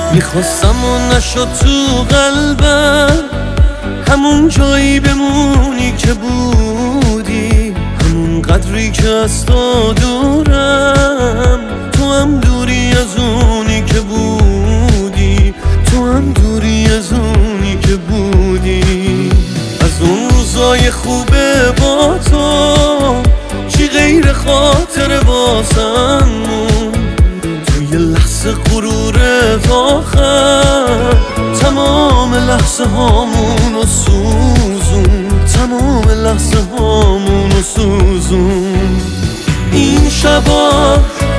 میخواستم و نشد تو قلبم، همون جایی بمونی که بودی، همون قدری که از تو دورم. تو هم دوری از اونی که بودی، تو هم دوری از اونی که بودی. از اون روزای خوبه با تو چی غیر خاطر واسم مون، توی لحظه غرورت آخر تمام لحظه هامونو سوزون، تمام لحظه هامونو سوزون. این شبا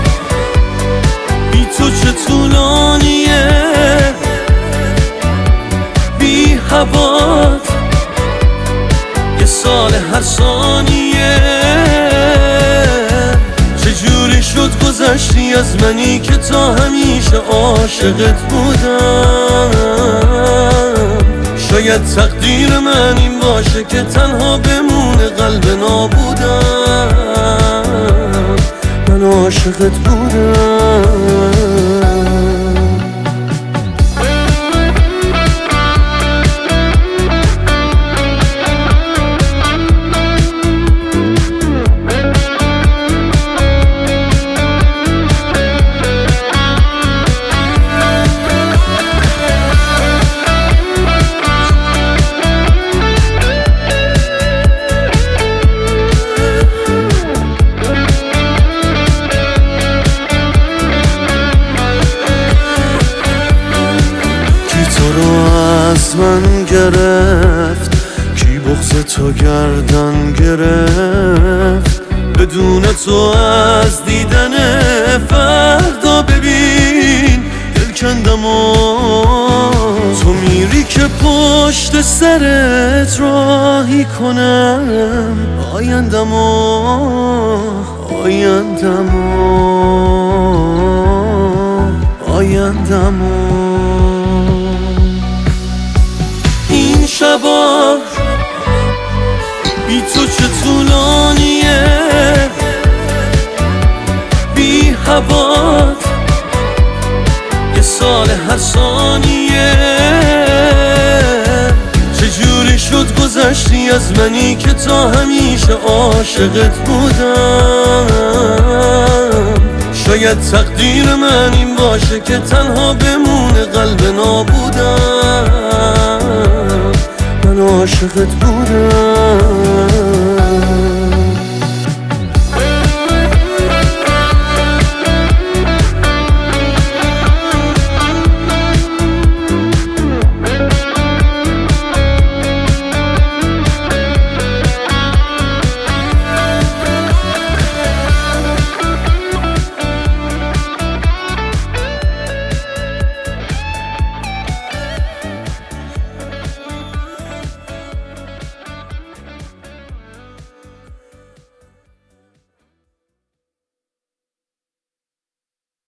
بی تو چه طولانیه، بی هوات یه سال هر ثانیه. چجوری شد گذشتی از منی که تا همیشه عاشقت بودم. شاید تقدیر من این باشه که تنها بمونه قلب نابودم. من عاشقت بودم. از من گرفت کی بغض تو گردن گرفت، بدون تو از دیدن فردا ببین دل کندم و تو میری که پشت سرت راهی کنم آیندم و آیندم و آیندم و. این شبا بی تو چه طولانیه، بی هوات یه سال هر ثانیه. چجوری شد گذشتی از منی که تا همیشه عاشقت بودم. شاید تقدیر من این باشه که تنها بمونه قلب نابودم. من عاشقت بودم.